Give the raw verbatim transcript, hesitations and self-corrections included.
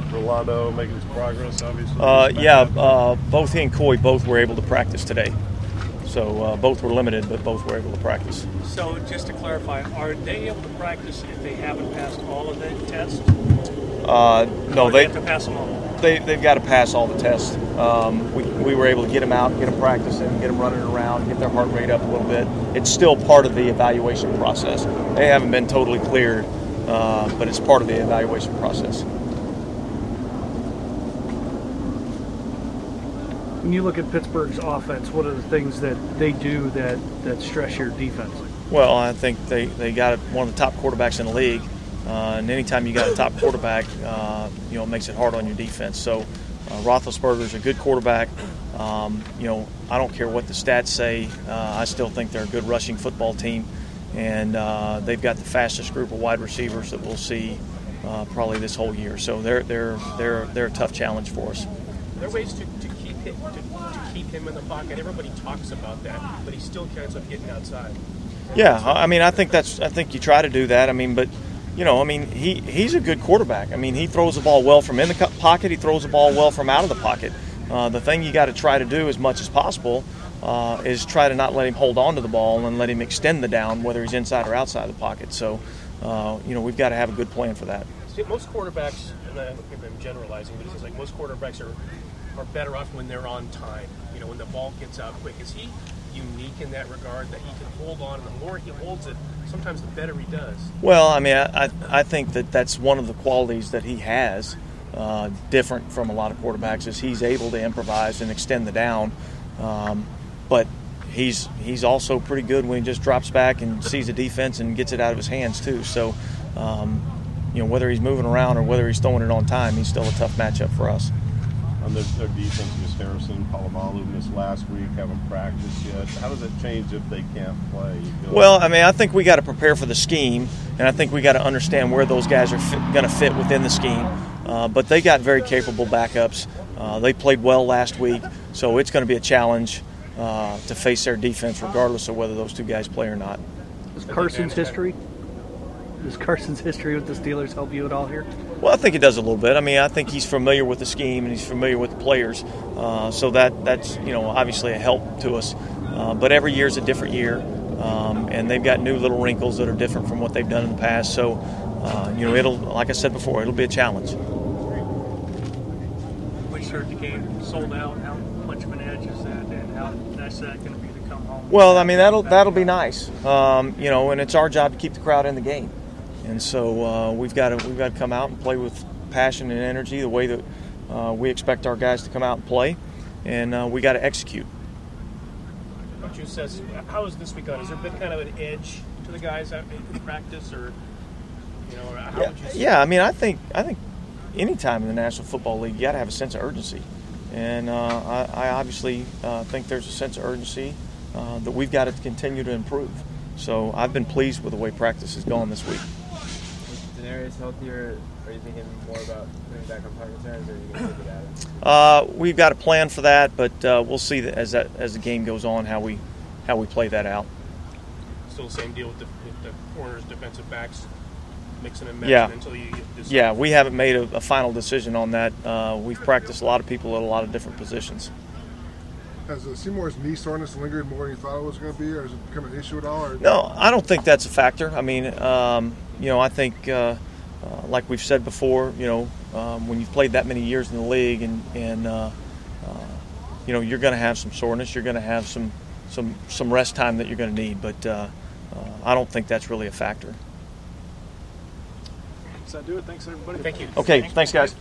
Rolando making some progress, obviously? Uh, yeah, uh, both he and Coy both were able to practice today. So uh, both were limited, but both were able to practice. So just to clarify, are they able to practice if they haven't passed all of the tests? Uh, no, or they, they have to pass them all. They, they've got to pass all the tests. Um, we, we were able to get them out, get them practicing, get them running around, get their heart rate up a little bit. It's still part of the evaluation process. They haven't been totally cleared, uh, but it's part of the evaluation process. When you look at Pittsburgh's offense, what are the things that they do that, that stress your defense? Well, I think they, they got one of the top quarterbacks in the league. Uh, and anytime you got a top quarterback, uh, you know, it makes it hard on your defense. So uh, Roethlisberger's a good quarterback. Um, you know, I don't care what the stats say. Uh, I still think they're a good rushing football team. And uh, they've got the fastest group of wide receivers that we'll see uh, probably this whole year. So they're, they're, they're, they're a tough challenge for us. Are there ways to, to keep him, to, to keep him in the pocket? Everybody talks about that, but he still ends up getting outside. Yeah, I mean, I think that's. I think you try to do that. I mean, but you know, I mean, he, he's a good quarterback. I mean, he throws the ball well from in the pocket. He throws the ball well from out of the pocket. Uh, the thing you got to try to do as much as possible uh, is try to not let him hold on to the ball and let him extend the down, whether he's inside or outside the pocket. So, uh, you know, we've got to have a good plan for that. See, most quarterbacks, and I'm generalizing, but it seems like most quarterbacks are are better off when they're on time. You know, when the ball gets out quick. Is he unique in that regard, that he can hold on, and the more he holds it, sometimes the better he does? Well, I mean, I, I think that that's one of the qualities that he has, uh, different from a lot of quarterbacks, is he's able to improvise and extend the down. Um, but he's he's also pretty good when he just drops back and sees the defense and gets it out of his hands too. So, um, you know, whether he's moving around or whether he's throwing it on time, he's still a tough matchup for us. On their, their defense, Miss Harrison, Palomalu missed last week, haven't practiced yet. How does it change if they can't play? Well, I mean, I think we got to prepare for the scheme, and I think we got to understand where those guys are going to fit within the scheme. Uh, but they got very capable backups. Uh, they played well last week, so it's going to be a challenge uh, to face their defense, regardless of whether those two guys play or not. Does Carson's history? Does Carson's history with the Steelers help you at all here? Well, I think it does a little bit. I mean, I think he's familiar with the scheme and he's familiar with the players, uh, so that that's you know obviously a help to us. Uh, but every year is a different year, um, and they've got new little wrinkles that are different from what they've done in the past. So, uh, you know, it'll like I said before, it'll be a challenge. We heard the game sold out. How much of an edge is that, and how nice is that going to be to come home? Well, I mean, that'll that'll be nice, um, you know, and it's our job to keep the crowd in the game. And so uh, we've got to we've got to come out and play with passion and energy, the way that uh, we expect our guys to come out and play, and uh, we got to execute. Coach says, how has this week gone? Has there been kind of an edge to the guys out in practice, or you know, how yeah, would you say? Yeah, I mean, I think I think any time in the National Football League, you got to have a sense of urgency, and uh, I, I obviously uh, think there's a sense of urgency uh, that we've got to continue to improve. So I've been pleased with the way practice has gone this week. Denarius healthier? Are you thinking more about putting back on punt returns, or are you going to take it out? Uh, we've got a plan for that, but uh, we'll see that as that as the game goes on how we how we play that out. Still the same deal with the, with the corners, defensive backs, mixing and matching Yeah. until you get this. Yeah, we haven't made a, a final decision on that. Uh, we've practiced a lot of people at a lot of different positions. Has uh, Seymour's knee soreness lingered more than you thought it was going to be, or has it become an issue at all? Or? No, I don't think that's a factor. I mean, um, you know, I think, uh, uh, like we've said before, you know, um, when you've played that many years in the league, and, and uh, uh, you know, you're going to have some soreness, you're going to have some, some, some rest time that you're going to need. But uh, uh, I don't think that's really a factor. Does that do it? Thanks, everybody. Thank you. Okay, thanks, guys.